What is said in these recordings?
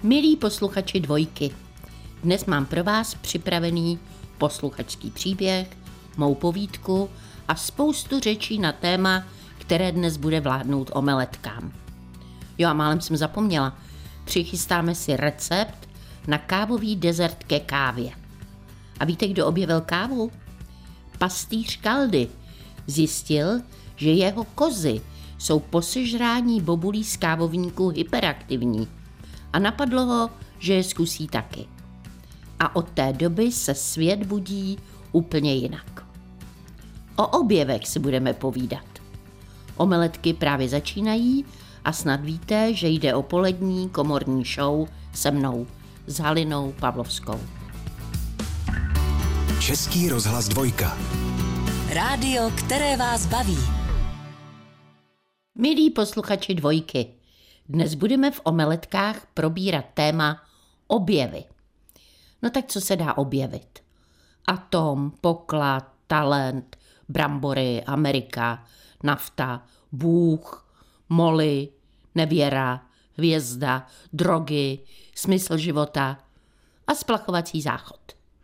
Milí posluchači Dvojky, dnes mám pro vás připravený posluchačský příběh, mou povídku a spoustu řečí na téma, které dnes bude vládnout omeletkám. Jo a málem jsem zapomněla, přichystáme si recept na kávový dezert ke kávě. A víte, kdo objevil kávu? Pastýř Kaldy zjistil, že jeho kozy jsou po sežrání bobulí z kávovníku hyperaktivní a napadlo ho, že je zkusí taky. A od té doby se svět budí úplně jinak. O objevech si budeme povídat. Omeletky právě začínají a snad víte, že jde o polední komorní show se mnou, s Halinou Pavlovskou. Český rozhlas Dvojka. Rádio, které vás baví. Milí posluchači Dvojky, dnes budeme v omeletkách probírat téma objevy. No tak co se dá objevit? Atom, poklad, talent, brambory, Amerika, nafta, Bůh, moly, nevěra, hvězda, drogy, smysl života a splachovací záchod.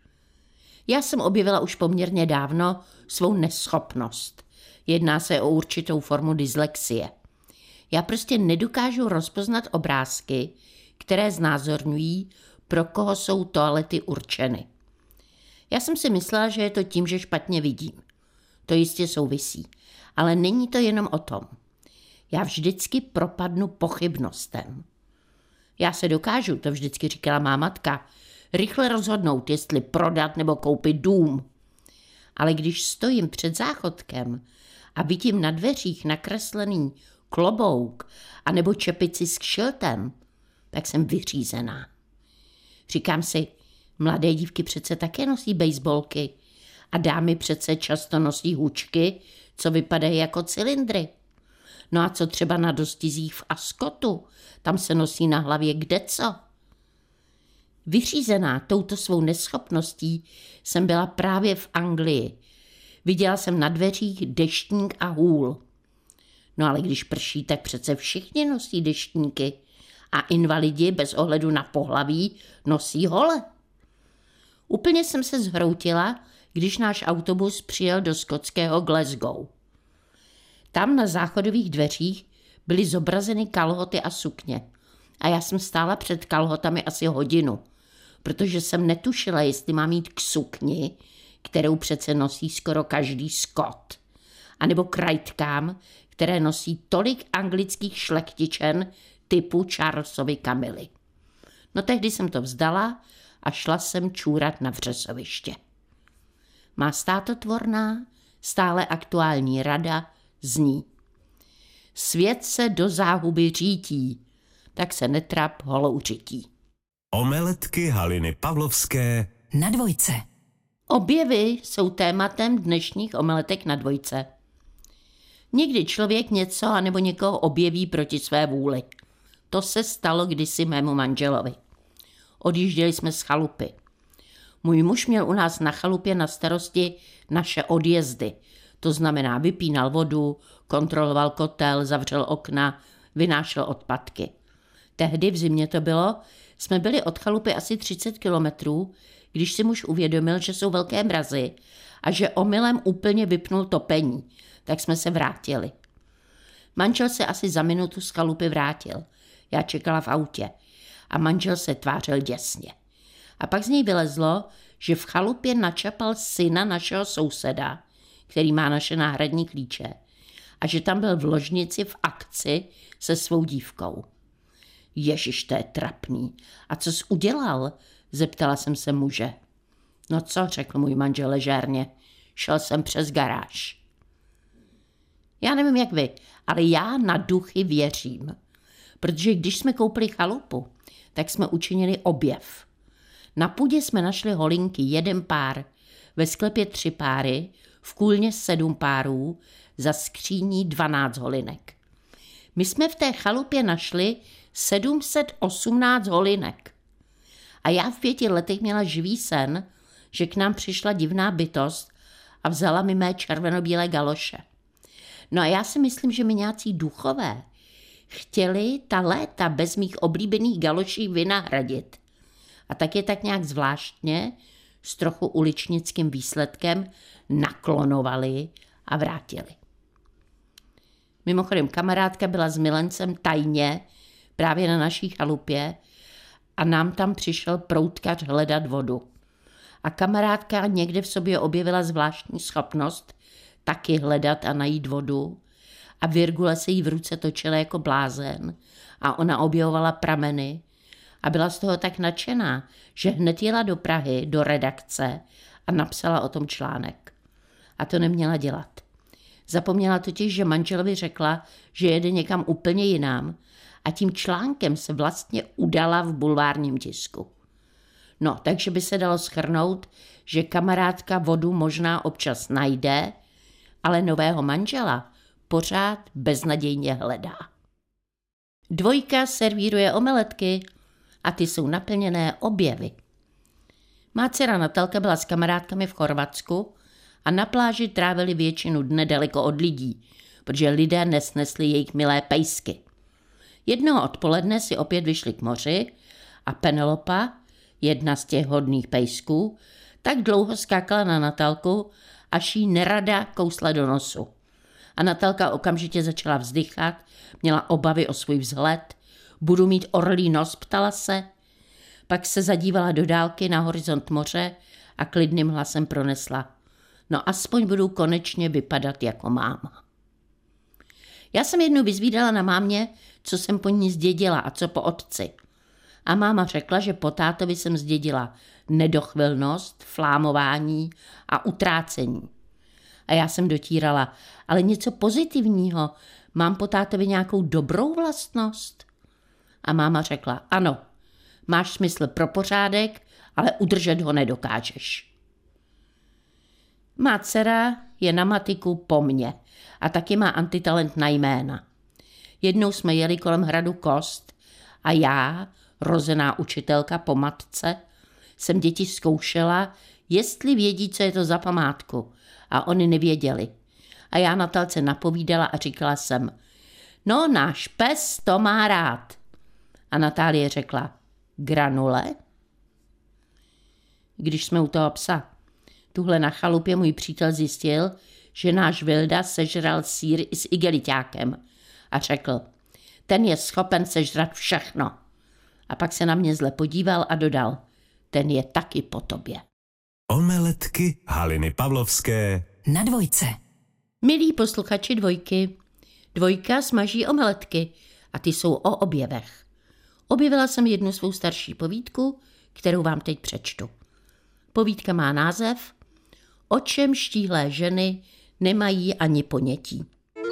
Já jsem objevila už poměrně dávno svou neschopnost. Jedná se o určitou formu dyslexie. Já prostě nedokážu rozpoznat obrázky, které znázorňují, pro koho jsou toalety určeny. Já jsem si myslela, že je to tím, že špatně vidím. To jistě souvisí, ale není to jenom o tom. Já vždycky propadnu pochybnostem. Já se dokážu, to vždycky říkala má matka, rychle rozhodnout, jestli prodat nebo koupit dům. Ale když stojím před záchodkem a vidím na dveřích nakreslený klobouk anebo čepici s kšiltem, tak jsem vyřízená. Říkám si, mladé dívky přece také nosí bejsbolky a dámy přece často nosí hůčky, co vypadají jako cylindry. No a co třeba na dostizích v Ascotu, tam se nosí na hlavě kdeco. Vyřízená touto svou neschopností jsem byla právě v Anglii. Viděla jsem na dveřích deštník a hůl. No ale když prší, tak přece všichni nosí deštníky a invalidi bez ohledu na pohlaví nosí hole. Úplně jsem se zhroutila, když náš autobus přijel do skotského Glasgow. Tam na záchodových dveřích byly zobrazeny kalhoty a sukně a já jsem stála před kalhotami asi hodinu, protože jsem netušila, jestli mám jít k sukni, kterou přece nosí skoro každý Skot, anebo krajtkám, které nosí tolik anglických šlechtičen typu Charlesovy Kamily. No tehdy jsem to vzdala a šla jsem čůrat na vřesoviště. Má státotvorná, stále aktuální rada zní: svět se do záhuby řítí, tak se netrap holouřití. Omeletky Haliny Pavlovské Na Dvojce. Objevy jsou tématem dnešních omeletek na Dvojce. Někdy člověk něco anebo někoho objeví proti své vůli. To se stalo kdysi mému manželovi. Odjížděli jsme z chalupy. Můj muž měl u nás na chalupě na starosti naše odjezdy. To znamená, vypínal vodu, kontroloval kotel, zavřel okna, vynášel odpadky. Tehdy v zimě to bylo, jsme byli od chalupy asi 30 kilometrů, když si muž uvědomil, že jsou velké mrazy a že omylem úplně vypnul topení, tak jsme se vrátili. Manžel se asi za minutu z chalupy vrátil. Já čekala v autě a manžel se tvářil děsně. A pak z něj vylezlo, že v chalupě načapal syna našeho souseda, který má naše náhradní klíče, a že tam byl v ložnici v akci se svou dívkou. Ježiš, to je trapný. A co jsi udělal? Zeptala jsem se muže. No co, řekl můj manžel ležérně. Šel jsem přes garáž. Já nevím jak vy, ale já na duchy věřím. Protože když jsme koupili chalupu, tak jsme učinili objev. Na půdě jsme našli holinky 1 pár, ve sklepě 3 páry, v kůlně 7 párů, za skříní 12 holinek. My jsme v té chalupě našli 718 holinek. A já v 5 letech měla živý sen, že k nám přišla divná bytost a vzala mi mé červenobílé galoše. No a já si myslím, že mi nějací duchové Chtěli ta léta bez mých oblíbených galoší vynahradit. A tak je tak nějak zvláštně, s trochu uličnickým výsledkem, naklonovali a vrátili. Mimochodem, kamarádka byla s milencem tajně právě na naší chalupě a nám tam přišel proutkař hledat vodu. A kamarádka někde v sobě objevila zvláštní schopnost taky hledat a najít vodu a Virgule se jí v ruce točila jako blázen a ona objevovala prameny a byla z toho tak nadšená, že hned jela do Prahy, do redakce a napsala o tom článek. A to neměla dělat. Zapomněla totiž, že manželovi řekla, že jede někam úplně jinam a tím článkem se vlastně udala v bulvárním tisku. No, takže by se dalo shrnout, že kamarádka vodu možná občas najde, ale nového manžela pořád beznadějně hledá. Dvojka servíruje omeletky a ty jsou naplněné objevy. Má dcera Natalka byla s kamarádkami v Chorvatsku a na pláži trávili většinu dne daleko od lidí, protože lidé nesnesli jejich milé pejsky. Jednoho odpoledne si opět vyšli k moři a Penelopa, jedna z těch hodných pejsků, tak dlouho skákala na Natalku, až jí nerada kousla do nosu. A Natalka okamžitě začala vzdychat, měla obavy o svůj vzhled. Budu mít orlí nos, ptala se. Pak se zadívala do dálky na horizont moře a klidným hlasem pronesla. No aspoň budu konečně vypadat jako máma. Já jsem jednou vyzvídala na mámě, co jsem po ní zdědila a co po otci. A máma řekla, že po tátovi jsem zdědila nedochvilnost, flámování a utrácení. A já jsem dotírala, ale něco pozitivního, mám po tátovi nějakou dobrou vlastnost? A máma řekla, ano, máš smysl pro pořádek, ale udržet ho nedokážeš. Má dcera je na matiku po mně a taky má antitalent na jména. Jednou jsme jeli kolem hradu Kost a já, rozená učitelka po matce, jsem děti zkoušela, jestli vědí, co je to za památku. A oni nevěděli. A já Natalce napovídala a říkala jsem, no náš pes to má rád. A Natálie řekla, granule? Když jsme u toho psa, tuhle na chalupě můj přítel zjistil, že náš Vilda sežral sýr i s igeliťákem a řekl, ten je schopen sežrat všechno. A pak se na mě zle podíval a dodal, ten je taky po tobě. Omeletky Haliny Pavlovské na Dvojce. Milí posluchači Dvojky, Dvojka smaží omeletky a ty jsou o objevech. Objevila jsem jednu svou starší povídku, kterou vám teď přečtu. Povídka má název O čem štíhlé ženy nemají ani ponětí.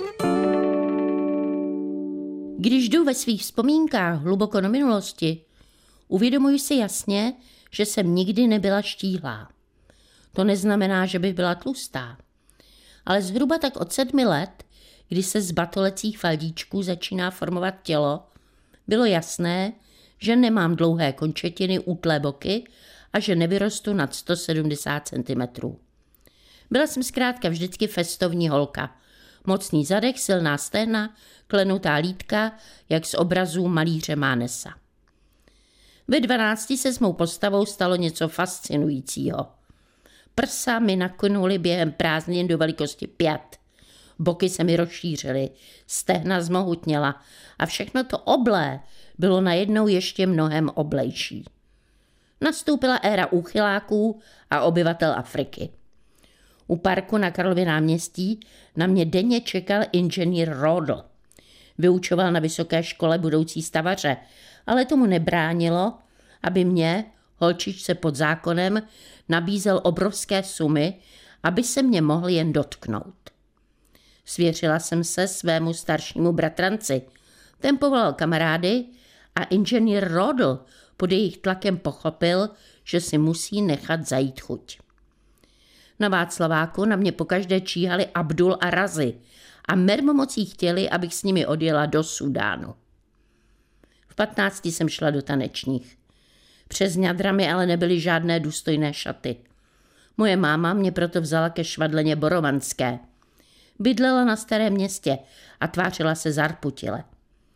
Když jdu ve svých vzpomínkách hluboko do minulosti, uvědomuji si jasně, že jsem nikdy nebyla štíhlá. To neznamená, že bych byla tlustá. Ale zhruba tak od 7 let, kdy se z batolecích faldíčků začíná formovat tělo, bylo jasné, že nemám dlouhé končetiny, útlé boky a že nevyrostu nad 170 cm. Byla jsem zkrátka vždycky festovní holka. Mocný zadek, silná stehna, klenutá lítka, jak z obrazů malíře Mánesa. Ve 12 se s mou postavou stalo něco fascinujícího. Prsa mi naknuly během prázdnin do velikosti 5. Boky se mi rozšířily, stehna zmohutněla a všechno to oblé bylo najednou ještě mnohem oblejší. Nastoupila éra úchyláků a obyvatel Afriky. U parku na Karlově náměstí na mě denně čekal inženýr Rodl. Vyučoval na vysoké škole budoucí stavaře, ale tomu nebránilo, aby mě, holčičce pod zákonem, nabízel obrovské sumy, aby se mě mohl jen dotknout. Svěřila jsem se svému staršímu bratranci. Ten povolal kamarády a inženýr Rodl pod jejich tlakem pochopil, že si musí nechat zajít chuť. Na Václaváku na mě pokaždé číhali Abdul a Razy a mermomocí chtěli, abych s nimi odjela do Súdánu. V 15 jsem šla do tanečních. Přes ňadrami ale nebyly žádné důstojné šaty. Moje máma mě proto vzala ke švadleně Borovanské. Bydlela na Starém Městě a tvářila se zarputile.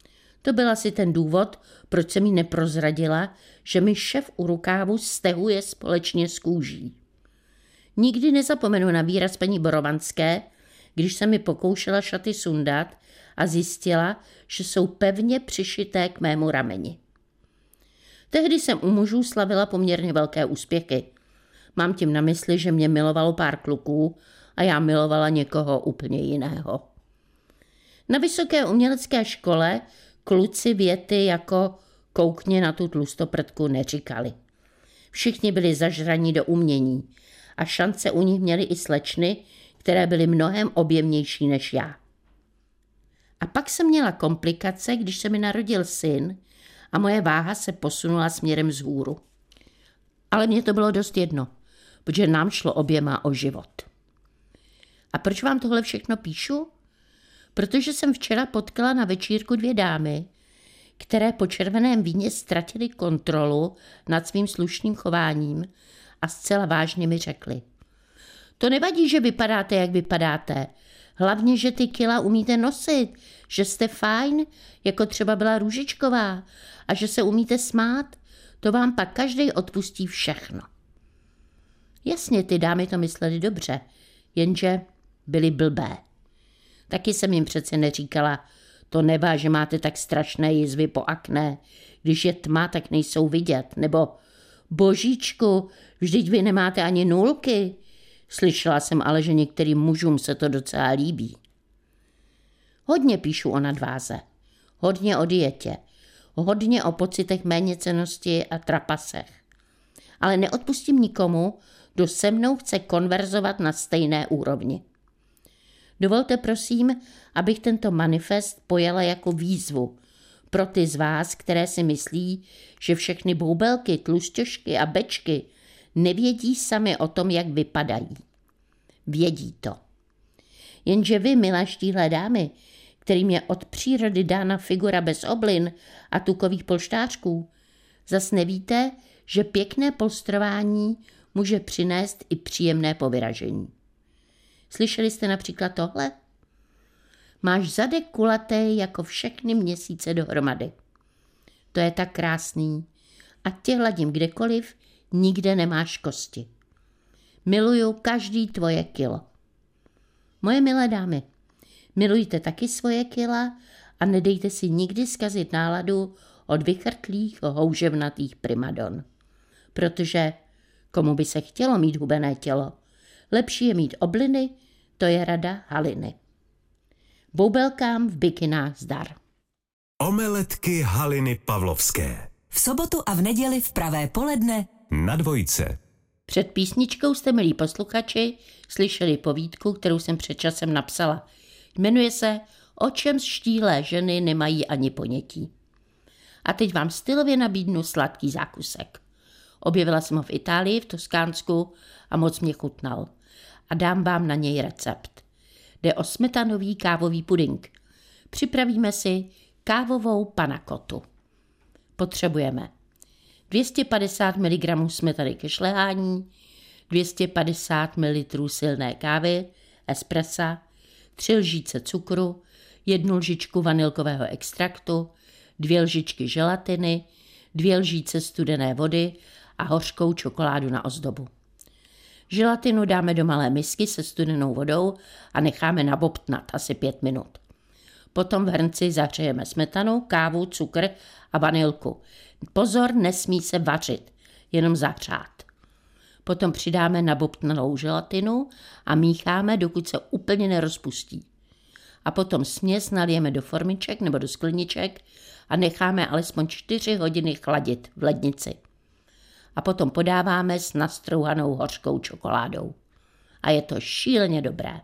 To byl asi ten důvod, proč jsem jí neprozradila, že mi šef u rukávu stehuje společně s kůží. Nikdy nezapomenu na výraz paní Borovanské, když se mi pokoušela šaty sundat a zjistila, že jsou pevně přišité k mému rameni. Tehdy jsem u mužů slavila poměrně velké úspěchy. Mám tím na mysli, že mě milovalo pár kluků a já milovala někoho úplně jiného. Na vysoké umělecké škole kluci věty jako koukně na tu tlustoprdku neříkali. Všichni byli zažraní do umění a šance u nich měly i slečny, které byly mnohem objemnější než já. A pak jsem měla komplikace, když se mi narodil syn a moje váha se posunula směrem vzhůru. Ale mně to bylo dost jedno, protože nám šlo oběma o život. A proč vám tohle všechno píšu? Protože jsem včera potkala na večírku 2 dámy, které po červeném víně ztratily kontrolu nad svým slušným chováním a zcela vážně mi řekly: to nevadí, že vypadáte, jak vypadáte. Hlavně, že ty kila umíte nosit, že jste fajn, jako třeba byla Růžičková, a že se umíte smát. To vám pak každej odpustí všechno. Jasně, ty dámy to myslely dobře, jenže byly blbé. Taky jsem jim přece neříkala: to nevá, že máte tak strašné jizvy po akné, když je tma, tak nejsou vidět, nebo božíčku, vždyť vy nemáte ani nůlky. Slyšela jsem ale, že některým mužům se to docela líbí. Hodně píšu o nadváze, hodně o dietě, hodně o pocitech méněcennosti a trapasech. Ale neodpustím nikomu, kdo se mnou chce konverzovat na stejné úrovni. Dovolte prosím, abych tento manifest pojala jako výzvu pro ty z vás, které si myslí, že všechny boubelky, tlusťošky a bečky nevědí sami o tom, jak vypadají. Vědí to. Jenže vy, milé štíhlé dámy, kterým je od přírody dána figura bez oblin a tukových polštářků, zas nevíte, že pěkné polstrování může přinést i příjemné povyražení. Slyšeli jste například tohle? Máš zadek kulatý jako všechny měsíce dohromady. To je tak krásný. A tě hladím kdekoliv, nikde nemáš kosti. Miluju každý tvoje kilo. Moje milé dámy, milujte taky svoje kila a nedejte si nikdy zkazit náladu od vychrtlých, houževnatých primadon. Protože komu by se chtělo mít hubené tělo, lepší je mít obliny, to je rada Haliny. Boubelkám v bikinách zdar. Omeletky Haliny Pavlovské. V sobotu a v neděli v pravé poledne Na Dvojce. Před písničkou jste, milí posluchači, slyšeli povídku, kterou jsem před časem napsala. Jmenuje se O čem štíhlé ženy nemají ani ponětí. A teď vám stylově nabídnu sladký zákusek. Objevila jsem ho v Itálii, v Toskánsku a moc mě chutnal. A dám vám na něj recept. Jde o smetanový kávový puding. Připravíme si kávovou panakotu. Potřebujeme 250 mg smetany ke šlehání, 250 ml silné kávy, espressa, 3 lžíce cukru, 1 lžičku vanilkového extraktu, 2 lžičky želatiny, 2 lžíce studené vody a hořkou čokoládu na ozdobu. Želatinu dáme do malé misky se studenou vodou a necháme nabobtnat asi 5 minut. Potom v hrnci zahřejeme smetanu, kávu, cukr a vanilku. Pozor, nesmí se vařit, jenom zahřát. Potom přidáme nabobtnanou želatinu a mícháme, dokud se úplně nerozpustí. A potom směs nalijeme do formiček nebo do skleniček a necháme alespoň 4 hodiny chladit v lednici. A potom podáváme s nastrouhanou hořkou čokoládou. A je to šíleně dobré.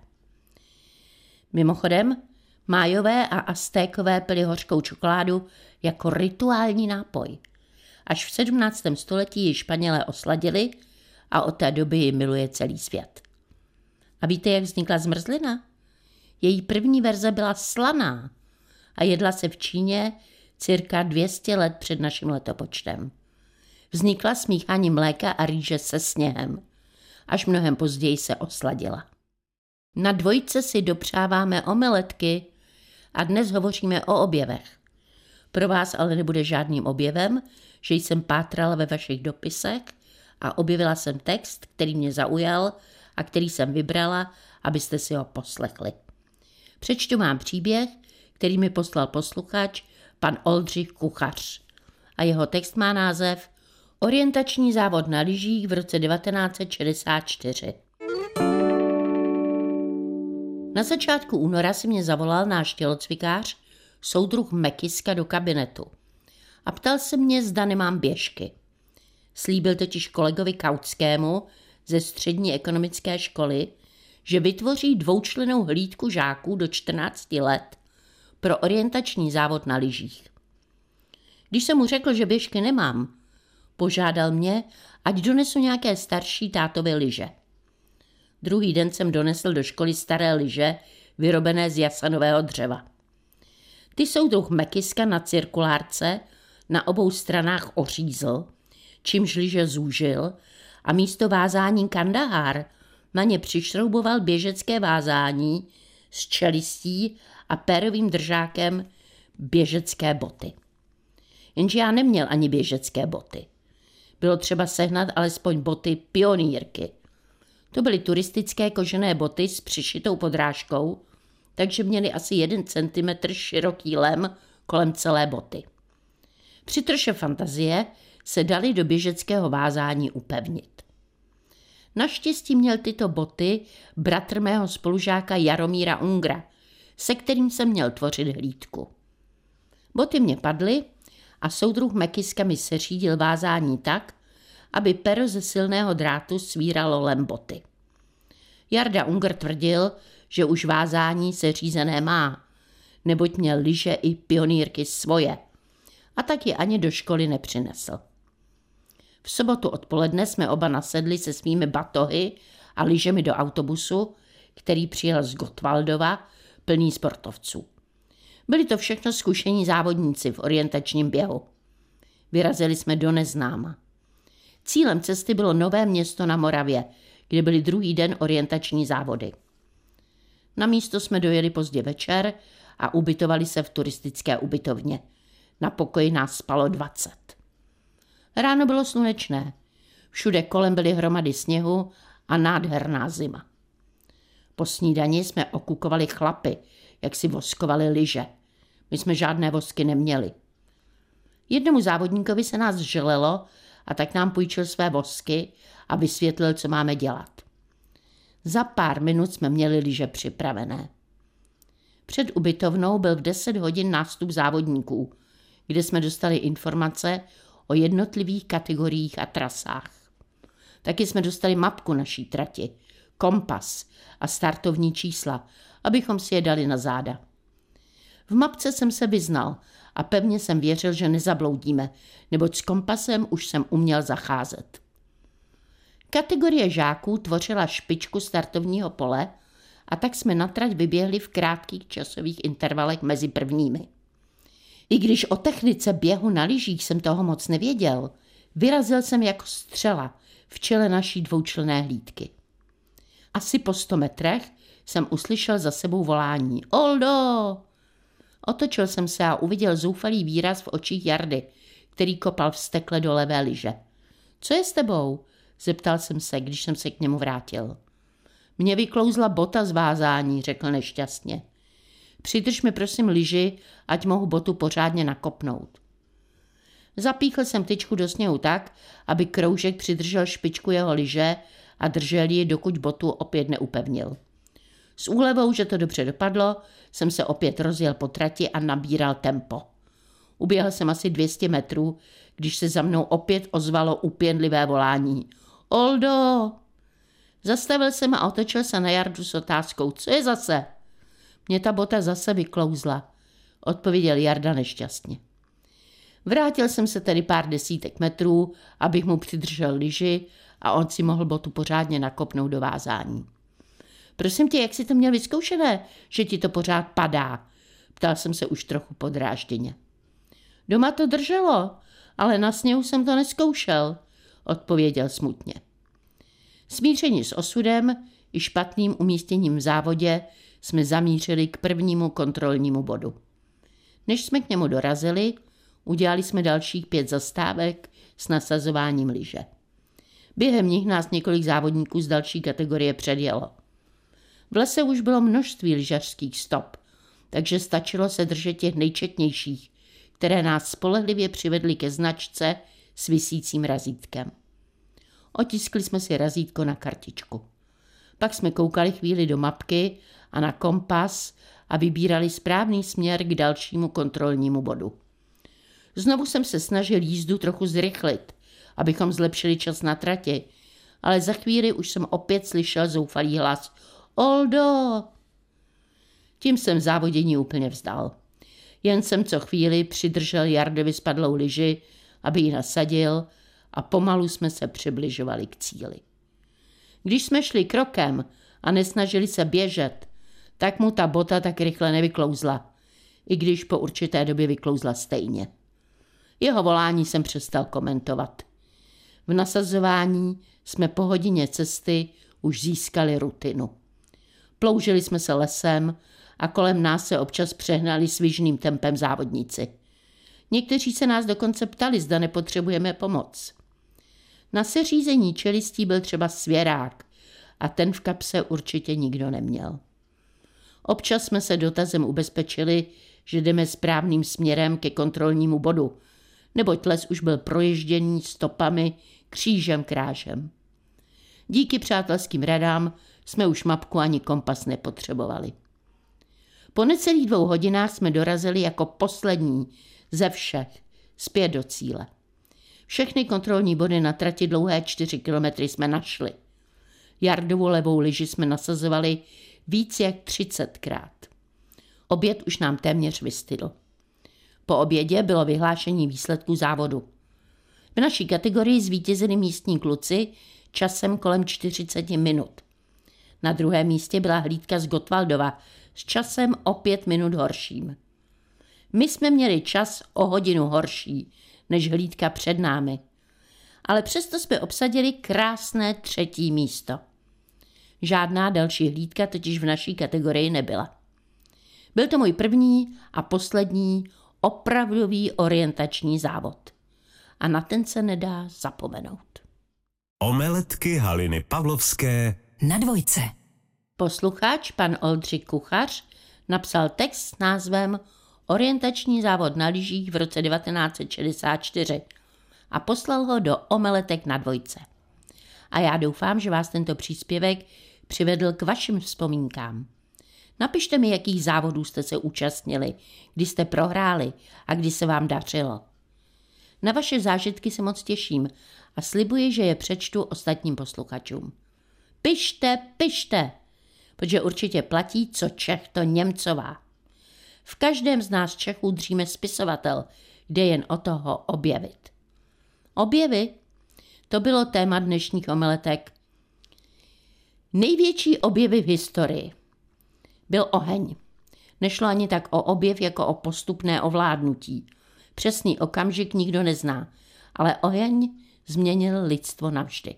Mimochodem, Májové a Aztékové pili hořkou čokoládu jako rituální nápoj. Až v 17. století ji Španělé osladili a od té doby ji miluje celý svět. A víte, jak vznikla zmrzlina? Její první verze byla slaná a jedla se v Číně cirka 200 let před naším letopočtem. Vznikla smícháním mléka a rýže se sněhem. Až mnohem později se osladila. Na Dvojce si dopřáváme omeletky a dnes hovoříme o objevech. Pro vás ale nebude žádným objevem, že jsem pátrala ve vašich dopisech a objevila jsem text, který mě zaujal a který jsem vybrala, abyste si ho poslechli. Přečtu vám příběh, který mi poslal posluchač pan Oldřich Kuchař. A jeho text má název Orientační závod na lyžích v roce 1964. Na začátku února si mě zavolal náš tělocvikář, soudruh Mekiska, do kabinetu a ptal se mě, zda nemám běžky. Slíbil totiž kolegovi Kautskému ze střední ekonomické školy, že vytvoří dvoučlennou hlídku žáků do 14 let pro orientační závod na lyžích. Když jsem mu řekl, že běžky nemám, požádal mě, ať donesu nějaké starší tátovy lyže. Druhý den jsem donesl do školy staré lyže, vyrobené z jasanového dřeva. Ty soudruh Mekiska na cirkulárce na obou stranách ořízl, čímž lyže zúžil a místo vázání Kandahar na ně přišrouboval běžecké vázání s čelistí a pérovým držákem běžecké boty. Jenže já neměl ani běžecké boty. Bylo třeba sehnat alespoň boty pionýrky. To byly turistické kožené boty s přišitou podrážkou, takže měly asi 1 centimetr široký lem kolem celé boty. Při troše fantazie se daly do běžeckého vázání upevnit. Naštěstí měl tyto boty bratr mého spolužáka Jaromíra Ungra, se kterým jsem měl tvořit hlídku. Boty mě padly a soudruh Mekiska mi seřídil vázání tak, aby pero ze silného drátu svíralo lem boty. Jarda Unger tvrdil, že už vázání seřízené má, neboť měl lyže i pionýrky svoje, a tak je ani do školy nepřinesl. V sobotu odpoledne jsme oba nasedli se svými batohy a lyžemi do autobusu, který přijel z Gottwaldova, plný sportovců. Byli to všechno zkušení závodníci v orientačním běhu. Vyrazili jsme do neznáma. Cílem cesty bylo Nové Město na Moravě, kde byly druhý den orientační závody. Na místo jsme dojeli pozdě večer a ubytovali se v turistické ubytovně. Na pokoji nás spalo 20. Ráno bylo slunečné. Všude kolem byly hromady sněhu a nádherná zima. Po snídani jsme okukovali chlapy, jak si voskovali lyže. My jsme žádné vosky neměli. Jednomu závodníkovi se nás želelo a tak nám půjčil své vosky a vysvětlil, co máme dělat. Za pár minut jsme měli lyže připravené. Před ubytovnou byl v 10 hodin nástup závodníků, kde jsme dostali informace o jednotlivých kategoriích a trasách. Taky jsme dostali mapku naší trati, kompas a startovní čísla, abychom si je dali na záda. V mapce jsem se vyznal a pevně jsem věřil, že nezabloudíme, neboť s kompasem už jsem uměl zacházet. Kategorie žáků tvořila špičku startovního pole a tak jsme na trať vyběhli v krátkých časových intervalech mezi prvními. I když o technice běhu na lyžích jsem toho moc nevěděl, vyrazil jsem jako střela v čele naší dvoučlenné hlídky. Asi po 100 metrech jsem uslyšel za sebou volání Oldo! Otočil jsem se a uviděl zoufalý výraz v očích Jardy, který kopal vztekle do levé lyže. Co je s tebou? Zeptal jsem se, když jsem se k němu vrátil. Mně vyklouzla bota z vázání, řekl nešťastně. Přidrž mi prosím lyži, ať mohu botu pořádně nakopnout. Zapíchl jsem tyčku do sněhu tak, aby kroužek přidržel špičku jeho lyže a držel ji, dokud botu opět neupevnil. S úlevou, že to dobře dopadlo, jsem se opět rozjel po trati a nabíral tempo. Uběhl jsem asi 200 metrů, když se za mnou opět ozvalo úpěnlivé volání. Oldo! Zastavil jsem a otočil se na Jardu s otázkou. Co je zase? Mě ta bota zase vyklouzla, odpověděl Jarda nešťastně. Vrátil jsem se tedy pár desítek metrů, abych mu přidržel lyži a on si mohl botu pořádně nakopnout do vázání. Prosím tě, jak jsi to měl vyzkoušené, že ti to pořád padá? Ptal jsem se už trochu podrážděně. Doma to drželo, ale na sněhu jsem to nezkoušel, odpověděl smutně. Smíření s osudem i špatným umístěním v závodě jsme zamířili k prvnímu kontrolnímu bodu. Než jsme k němu dorazili, Udělali jsme dalších 5 zastávek s nasazováním lyže. Během nich nás několik závodníků z další kategorie předjelo. V lese už bylo množství lyžařských stop, takže stačilo se držet těch nejčetnějších, které nás spolehlivě přivedly ke značce s visícím razítkem. Otiskli jsme si razítko na kartičku. Pak jsme koukali chvíli do mapky a na kompas a vybírali správný směr k dalšímu kontrolnímu bodu. Znovu jsem se snažil jízdu trochu zrychlit, abychom zlepšili čas na trati, ale za chvíli už jsem opět slyšel zoufalý hlas. Oldo! Tím jsem závodění úplně vzdal. Jen jsem co chvíli přidržel Jardovi spadlou lyži, aby ji nasadil, a pomalu jsme se přibližovali k cíli. Když jsme šli krokem a nesnažili se běžet, tak mu ta bota tak rychle nevyklouzla, i když po určité době vyklouzla stejně. Jeho volání jsem přestal komentovat. V nasazování jsme po hodině cesty už získali rutinu. Ploužili jsme se lesem a kolem nás se občas přehnali svižným tempem závodníci. Někteří se nás dokonce ptali, zda nepotřebujeme pomoc. Na seřízení čelistí byl třeba svěrák a ten v kapse určitě nikdo neměl. Občas jsme se dotazem ubezpečili, že jdeme správným směrem ke kontrolnímu bodu, neboť les už byl proježděný stopami křížem krážem. Díky přátelským radám jsme už mapku ani kompas nepotřebovali. Po necelých 2 hodinách jsme dorazili jako poslední ze všech zpět do cíle. Všechny kontrolní body na trati dlouhé 4 kilometry jsme našli. Jardovu levou lyži jsme nasazovali víc jak 30krát. Oběd už nám téměř vystydl. Po obědě bylo vyhlášení výsledků závodu. V naší kategorii zvítězili místní kluci časem kolem 40 minut. Na druhém místě byla hlídka z Gottwaldova s časem o 5 minut horším. My jsme měli čas o hodinu horší než hlídka před námi, ale přesto jsme obsadili krásné 3. místo. Žádná další hlídka totiž v naší kategorii nebyla. Byl to můj první a poslední opravdový orientační závod. A na ten se nedá zapomenout. Omeletky Haliny Pavlovské Na dvojce. Posluchač pan Oldřich Kuchař napsal text s názvem Orientační závod na lyžích v roce 1964 a poslal ho do Omeletek na dvojce. A já doufám, že vás tento příspěvek přivedl k vašim vzpomínkám. Napište mi, jakých závodů jste se účastnili, kdy jste prohráli a kdy se vám dařilo. Na vaše zážitky se moc těším a slibuji, že je přečtu ostatním posluchačům. Pište, protože určitě platí, co Čech, to Němcová. V každém z nás Čechů dříme spisovatel, jde jen o toho objevit. Objevy? To bylo téma dnešních omeletek. Největší objevy v historii. Byl oheň. Nešlo ani tak o objev, jako o postupné ovládnutí. Přesný okamžik nikdo nezná, ale oheň změnil lidstvo navždy.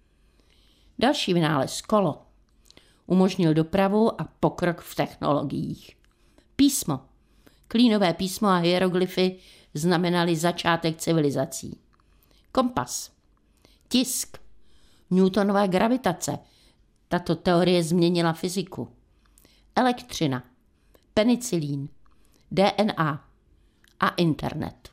Další vynález, kolo, umožnil dopravu a pokrok v technologiích. Písmo. Klínové písmo a hieroglyfy znamenaly začátek civilizací. Kompas. Tisk. Newtonova gravitace. Tato teorie změnila fyziku. Elektřina. Penicilín. DNA. A internet.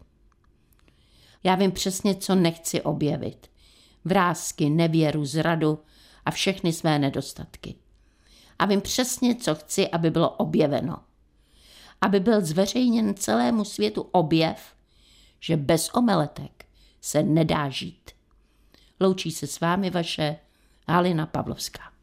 Já vím přesně, co nechci objevit. Vrásky, nevěru, zradu a všechny své nedostatky. A vím přesně, co chci, aby bylo objeveno. Aby byl zveřejněn celému světu objev, že bez omeletek se nedá žít. Loučí se s vámi vaše Halina Pavlovská.